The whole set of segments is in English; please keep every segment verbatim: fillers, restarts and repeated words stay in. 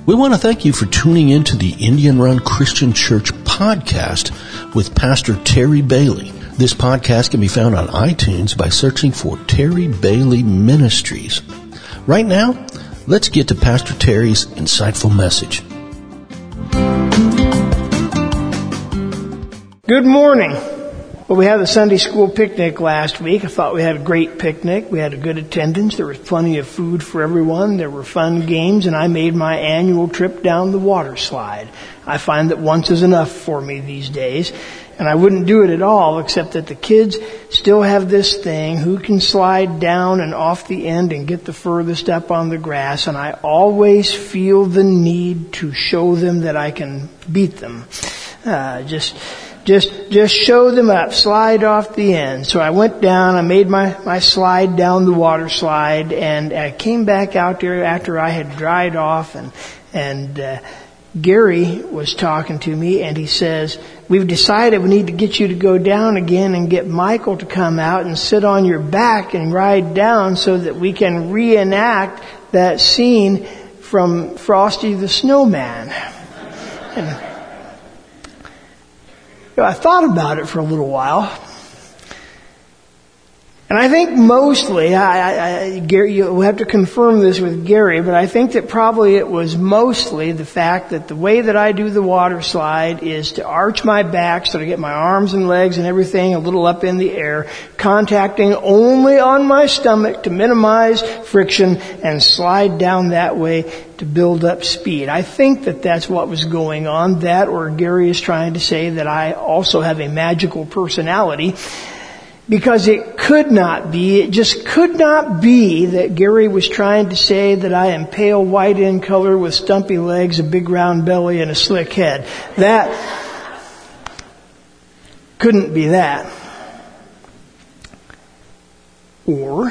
We want to thank you for tuning in to the Indian Run Christian Church podcast with Pastor Terry Bailey. This podcast can be found on iTunes by searching for Terry Bailey Ministries. Right now, let's get to Pastor Terry's insightful message. Good morning. Well, we had a Sunday school picnic last week. I thought we had a great picnic. We had a good attendance. There was plenty of food for everyone. There were fun games, and I made my annual trip down the water slide. I find that once is enough for me these days, and I wouldn't do it at all, except that the kids still have this thing, who can slide down and off the end and get the furthest up on the grass, and I always feel the need to show them that I can beat them. Uh, just... Just, just show them up, slide off the end. So I went down, I made my, my slide down the water slide, and I came back out there after I had dried off, and, and, uh, Gary was talking to me, and he says, we've decided we need to get you to go down again and get Michael to come out and sit on your back and ride down so that we can reenact that scene from Frosty the Snowman. And, I thought about it for a little while, and I think mostly, I, I, I, Gary, you'll have to confirm this with Gary, but I think that probably it was mostly the fact that the way that I do the water slide is to arch my back so to get my arms and legs and everything a little up in the air, contacting only on my stomach to minimize friction and slide down that way to build up speed. I think that that's what was going on, that or Gary is trying to say that I also have a magical personality. Because it could not be, it just could not be that Gary was trying to say that I am pale white in color with stumpy legs, a big round belly, and a slick head. That couldn't be that. Or,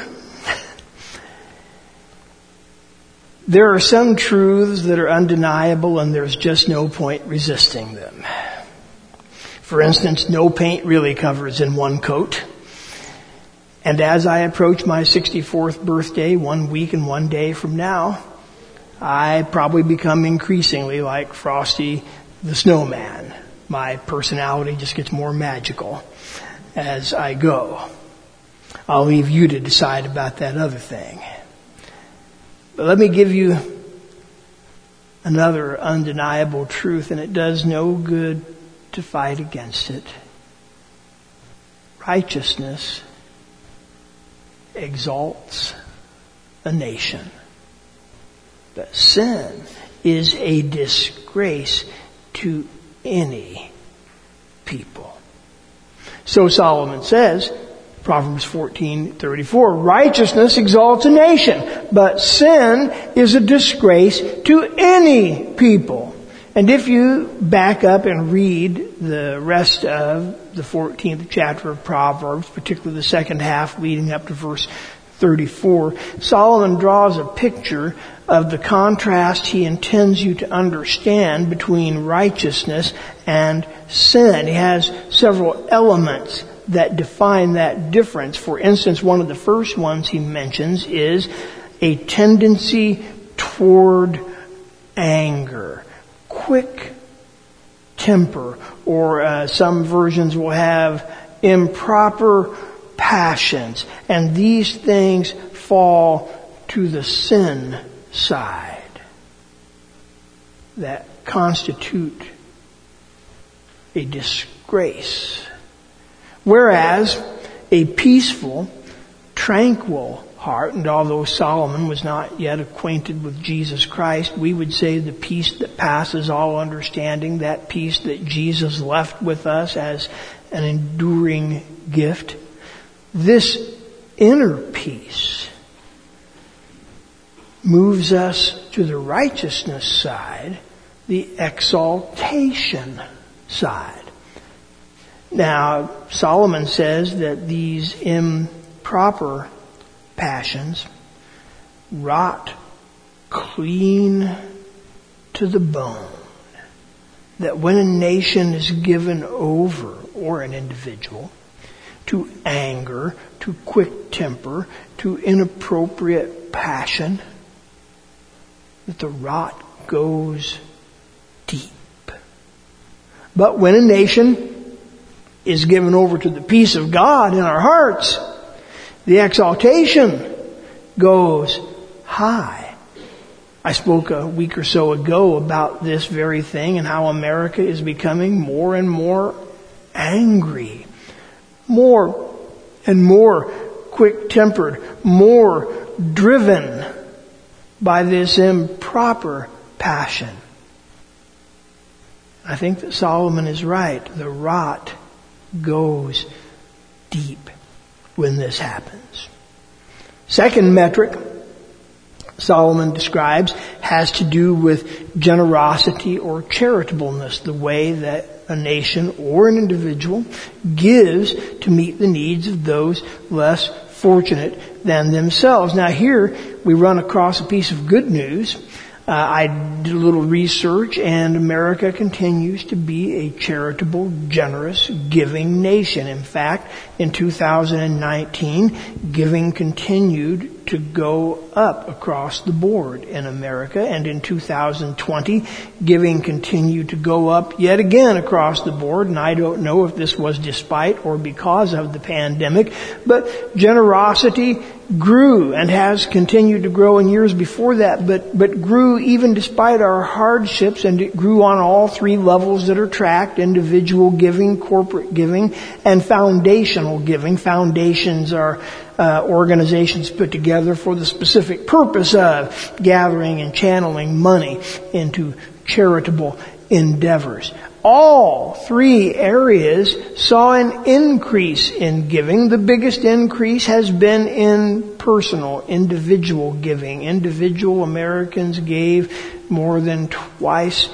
there are some truths that are undeniable and there's just no point resisting them. For instance, no paint really covers in one coat. And as I approach my sixty-fourth birthday, one week and one day from now, I probably become increasingly like Frosty the Snowman. My personality just gets more magical as I go. I'll leave you to decide about that other thing. But let me give you another undeniable truth, and it does no good to fight against it. Righteousness exalts a nation. But sin is a disgrace to any people. So Solomon says, Proverbs fourteen thirty-four, righteousness exalts a nation, but sin is a disgrace to any people. And if you back up and read the rest of the fourteenth chapter of Proverbs, particularly the second half leading up to verse thirty-four, Solomon draws a picture of the contrast he intends you to understand between righteousness and sin. He has several elements that define that difference. For instance, one of the first ones he mentions is a tendency toward anger. Quick temper, or uh, some versions will have improper passions. And these things fall to the sin side that constitute a disgrace. Whereas a peaceful, tranquil heart, and although Solomon was not yet acquainted with Jesus Christ, we would say the peace that passes all understanding, that peace that Jesus left with us as an enduring gift. This inner peace moves us to the righteousness side, the exaltation side. Now, Solomon says that these improper passions rot clean to the bone. That when a nation is given over, or an individual, to anger, to quick temper, to inappropriate passion, that the rot goes deep. But when a nation is given over to the peace of God in our hearts, the exaltation goes high. I spoke a week or so ago about this very thing and how America is becoming more and more angry, more and more quick-tempered, more driven by this improper passion. I think that Solomon is right. The rot goes deep when this happens. Second metric Solomon describes has to do with generosity or charitableness, the way that a nation or an individual gives to meet the needs of those less fortunate than themselves. Now here we run across a piece of good news. Uh, I did a little research, and America continues to be a charitable, generous, giving nation. In fact, in two thousand nineteen, giving continued to go up across the board in America. And in two thousand twenty, giving continued to go up yet again across the board. And I don't know if this was despite or because of the pandemic, but generosity grew and has continued to grow in years before that, but, but grew even despite our hardships, and it grew on all three levels that are tracked: individual giving, corporate giving, and foundational giving. Foundations are uh, organizations put together for the specific purpose of gathering and channeling money into charitable endeavors. All three areas saw an increase in giving. The biggest increase has been in personal, individual giving. Individual Americans gave more than twice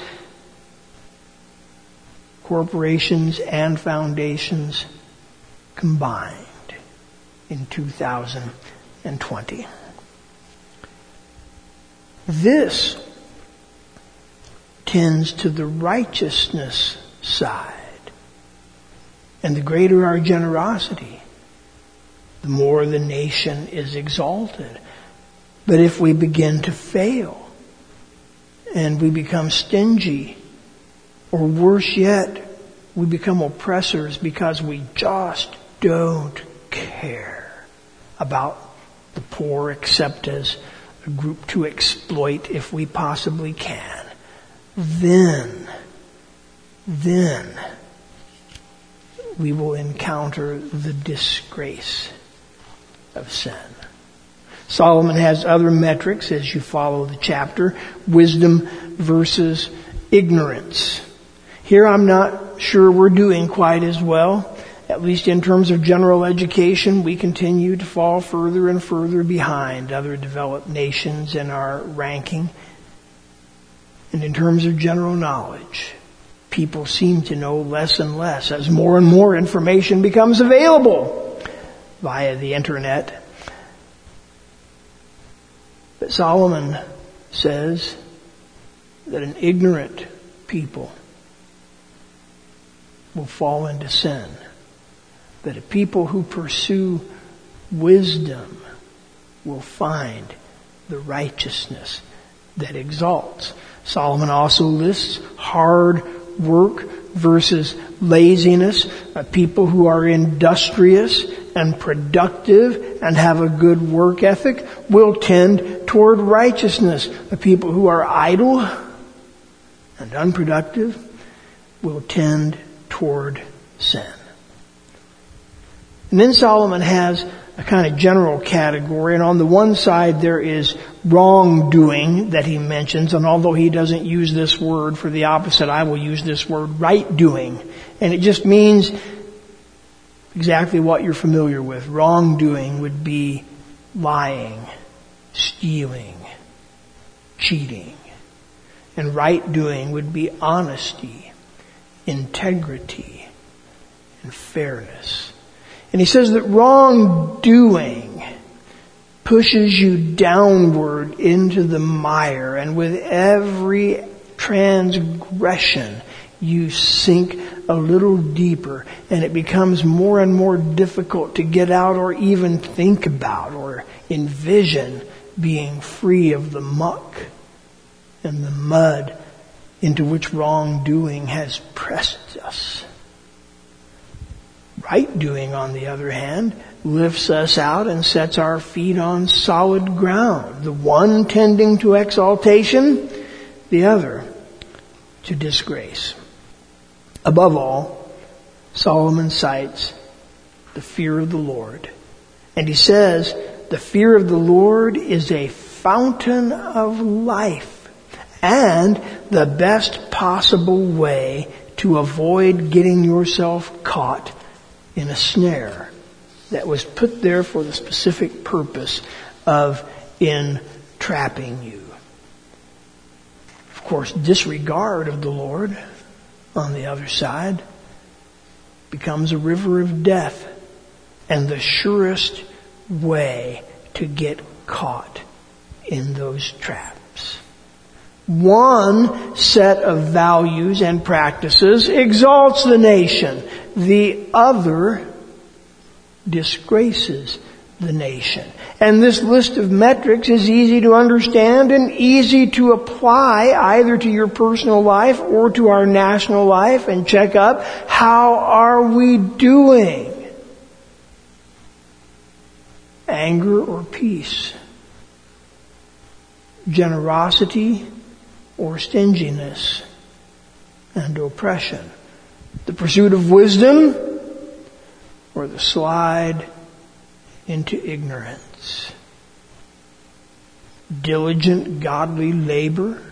corporations and foundations combined in two thousand twenty. This tends to the righteousness side. And the greater our generosity, the more the nation is exalted. But if we begin to fail and we become stingy, or worse yet, we become oppressors because we just don't care about the poor except as a group to exploit if we possibly can, then, then we will encounter the disgrace of sin. Solomon has other metrics as you follow the chapter: wisdom versus ignorance. Here I'm not sure we're doing quite as well. At least in terms of general education, we continue to fall further and further behind other developed nations in our ranking. And in terms of general knowledge, people seem to know less and less as more and more information becomes available via the internet. But Solomon says that an ignorant people will fall into sin. That a people who pursue wisdom will find the righteousness that exalts. Solomon also lists hard work versus laziness. Uh, people who are industrious and productive and have a good work ethic will tend toward righteousness. The people who are idle and unproductive will tend toward sin. And then Solomon has a kind of general category, and on the one side there is wrongdoing that he mentions, and although he doesn't use this word for the opposite, I will use this word, right doing. And it just means exactly what you're familiar with. Wrongdoing would be lying, stealing, cheating. And right doing would be honesty, integrity, and fairness. And he says that wrongdoing pushes you downward into the mire, and with every transgression you sink a little deeper, and it becomes more and more difficult to get out or even think about or envision being free of the muck and the mud into which wrongdoing has pressed us. Right doing, on the other hand, lifts us out and sets our feet on solid ground, the one tending to exaltation, the other to disgrace. Above all, Solomon cites the fear of the Lord. And he says, the fear of the Lord is a fountain of life and the best possible way to avoid getting yourself caught in a snare that was put there for the specific purpose of entrapping you. Of course, disregard of the Lord, on the other side, becomes a river of death and the surest way to get caught in those traps. One set of values and practices exalts the nation. The other disgraces the nation. And this list of metrics is easy to understand and easy to apply either to your personal life or to our national life, and check up, how are we doing? Anger or peace? Generosity or stinginess and oppression? The pursuit of wisdom or the slide into ignorance? Diligent godly labor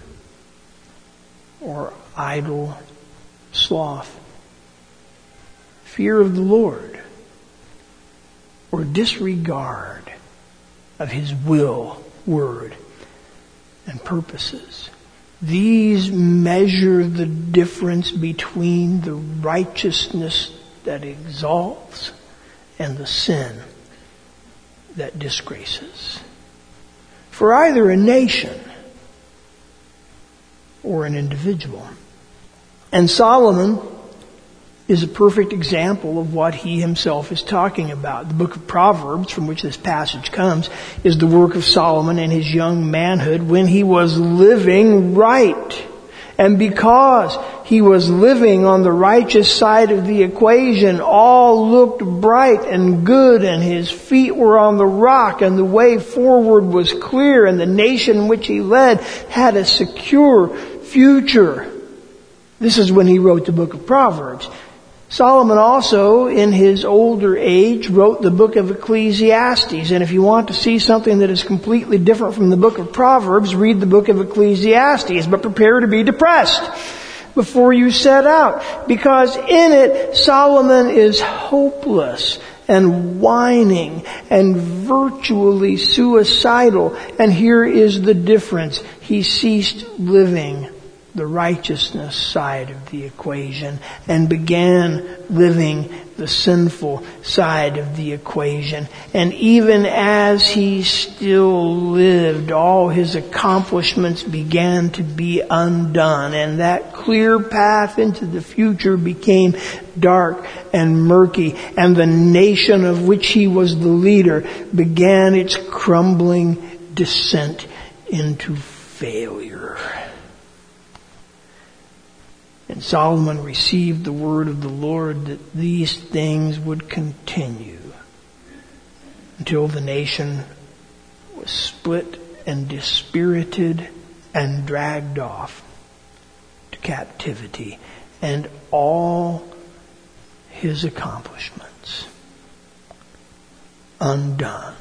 or idle sloth? Fear of the Lord or disregard of His will, word, and purposes? These measure the difference between the righteousness that exalts and the sin that disgraces. For either a nation or an individual. And Solomon is a perfect example of what he himself is talking about. The book of Proverbs, from which this passage comes, is the work of Solomon in his young manhood when he was living right. And because he was living on the righteous side of the equation, all looked bright and good, and his feet were on the rock, and the way forward was clear, and the nation which he led had a secure future. This is when he wrote the book of Proverbs. Solomon also, in his older age, wrote the book of Ecclesiastes. And if you want to see something that is completely different from the book of Proverbs, read the book of Ecclesiastes. But prepare to be depressed before you set out. Because in it, Solomon is hopeless and whining and virtually suicidal. And here is the difference. He ceased living the righteousness side of the equation and began living the sinful side of the equation. And even as he still lived, all his accomplishments began to be undone, and that clear path into the future became dark and murky, and the nation of which he was the leader began its crumbling descent into failure. And Solomon received the word of the Lord that these things would continue until the nation was split and dispirited and dragged off to captivity, and all his accomplishments undone.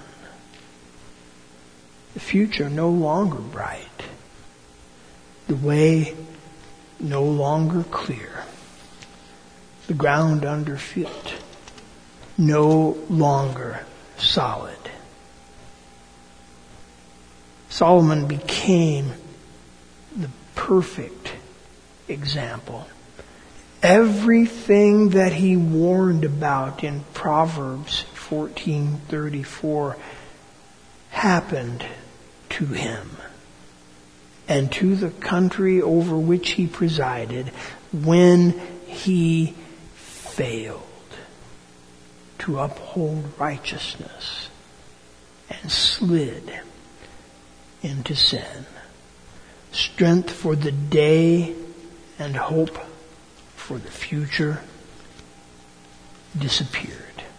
The future no longer bright. The way no longer clear. The ground under foot no longer solid. Solomon became the perfect example. Everything that he warned about in Proverbs fourteen thirty-four happened to him and to the country over which he presided when he failed to uphold righteousness and slid into sin. strength for the day, and hope for the future disappeared.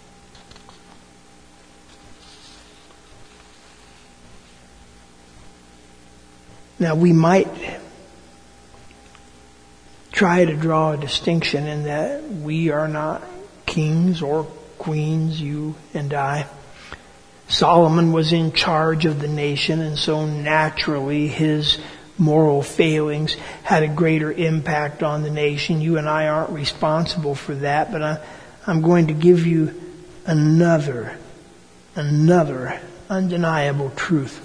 Now we might try to draw a distinction in that we are not kings or queens, you and I. Solomon was in charge of the nation, and so naturally his moral failings had a greater impact on the nation. You and I aren't responsible for that, but I, I'm going to give you another, another undeniable truth.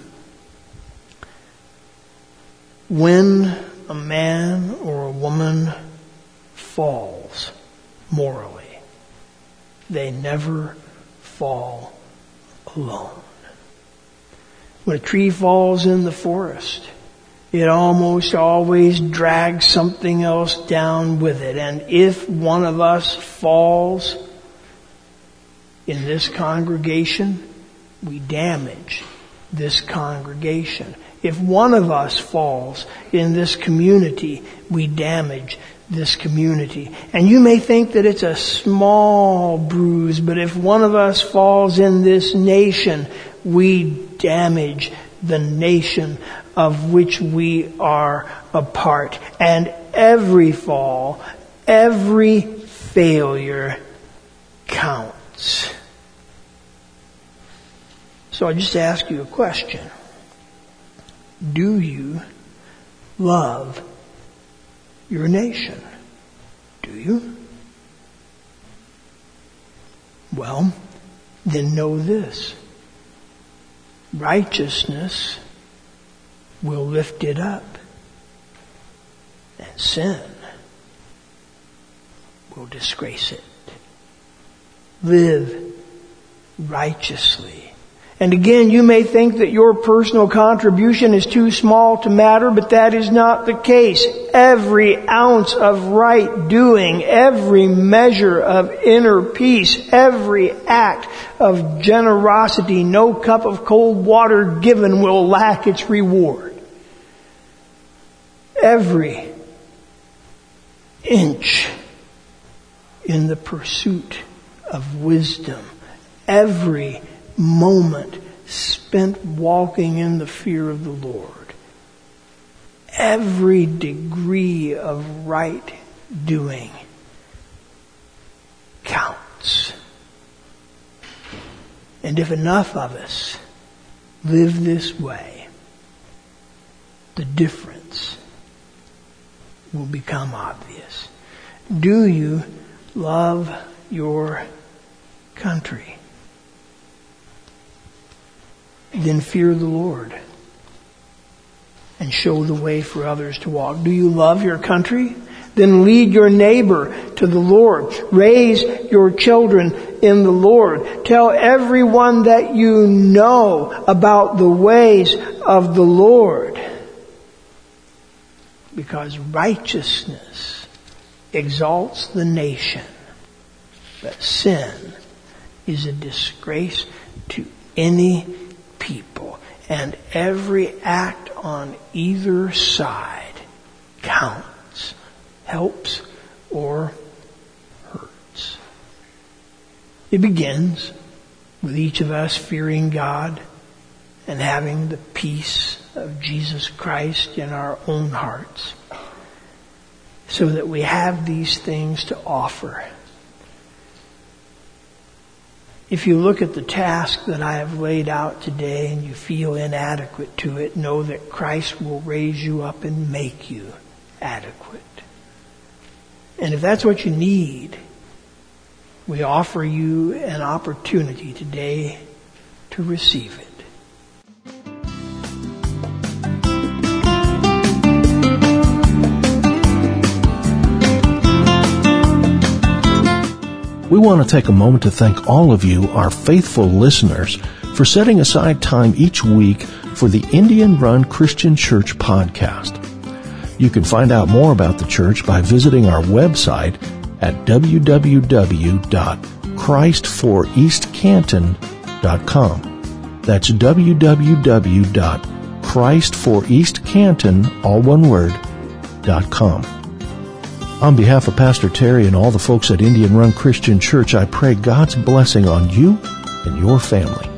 When a man or a woman falls morally, they never fall alone. When a tree falls in the forest, it almost always drags something else down with it. And if one of us falls in this congregation, we damage this congregation. If one of us falls in this community, we damage this community. And you may think that it's a small bruise, but if one of us falls in this nation, we damage the nation of which we are a part. And every fall, every failure counts. So I just ask you a question. Do you love your nation? Do you? Well, then know this. Righteousness will lift it up, and sin will disgrace it. Live righteously. And again, you may think that your personal contribution is too small to matter, but that is not the case. Every ounce of right doing, every measure of inner peace, every act of generosity, no cup of cold water given will lack its reward. Every inch in the pursuit of wisdom, every moment spent walking in the fear of the Lord, every degree of right doing counts. And if enough of us live this way, the difference will become obvious. Do you love your country? Then fear the Lord and show the way for others to walk. Do you love your country? Then lead your neighbor to the Lord. Raise your children in the Lord. Tell everyone that you know about the ways of the Lord. Because righteousness exalts the nation, but sin is a disgrace to any people, and every act on either side counts, helps, or hurts. It begins with each of us fearing God and having the peace of Jesus Christ in our own hearts, so that we have these things to offer. If you look at the task that I have laid out today and you feel inadequate to it, know that Christ will raise you up and make you adequate. And if that's what you need, we offer you an opportunity today to receive it. We want to take a moment to thank all of you, our faithful listeners, for setting aside time each week for the Indian Run Christian Church podcast. You can find out more about the church by visiting our website at w w w dot christ for east canton dot com. That's w w w dot Christ for East Canton, all one word, dot com. On behalf of Pastor Terry and all the folks at Indian Run Christian Church, I pray God's blessing on you and your family.